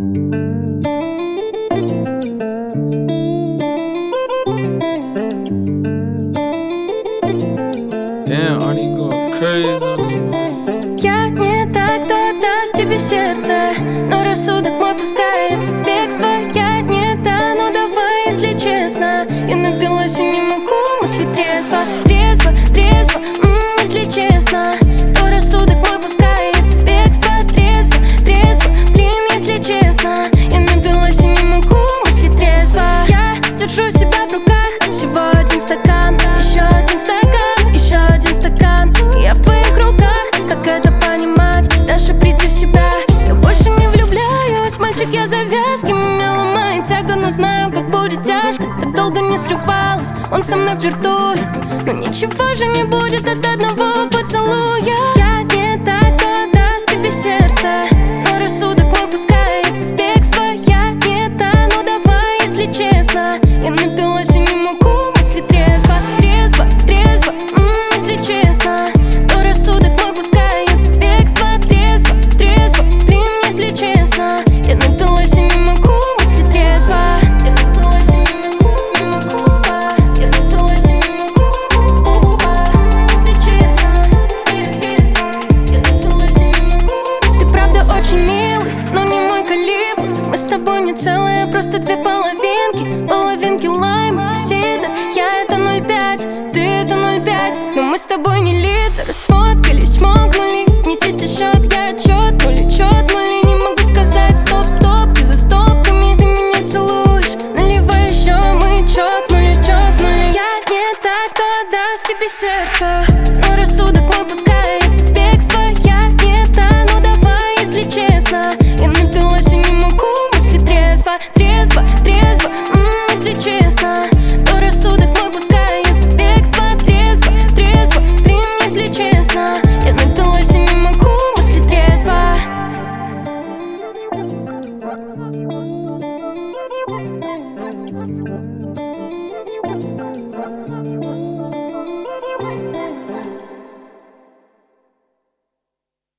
Damn, Arnie going crazy on me, man. Я не так, кто даст тебе сердце, но рассудок мой пускается в бегство. Я не та, ну давай, если честно. Я напилась и не могу мыслить трезво. Трезво, трезво, если честно, то рассудок мой пускается в бегство. Трезво, трезво, блин, если честно, я напилась и не могу мыслить трезво. Я держу себя в руках, всего один стакан, еще один стакан, еще один стакан. Я в твоих руках, как это понимать? Даша, приди в себя. Я больше не влюбляюсь, мальчик, я завязки. Меня ломает тяга, но знаю, как будет тяжко. Так долго не срывалась, он со мной флиртует, но ничего же не будет от одного поцелуя. Я не та, кто даст тебе сердце, но рассудок мой пускается в бегство. Я не та, ну давай, если честно, я напилась и не могу мыслить трезво. Трезво, трезво, если честно, то рассудок мой пускается в бегство. Трезво, трезво, блин, если честно, я напилась и не могу мыслить трезво. Я напилась и не могу, не могу, я напилась и не могу, если честно, я напилась и не могу. Ты правда очень милый, но не мой калибр. Мы с тобой не целые, просто две половинки. Половинки лайма, сидр. Я это 0,5, ты это 0,5. Но мы с тобой не литр. Сфоткались, чмокнули. Снесите счет, я отчет нули, чет нули. Не могу сказать стоп, стопки за стопками. Ты меня целуешь, наливай еще, мы чокнулись, чокнули. Я не та, кто даст тебе сердце, но рассудок мой пускается в бегство. Я не та, ну давай, если честно, я напилась и не могу мыслить трезво. Трезво, трезво, если честно, то рассудок мой пускается в бегство. Трезво, трезво, блин, если честно, я напилась и не могу мыслить трезво.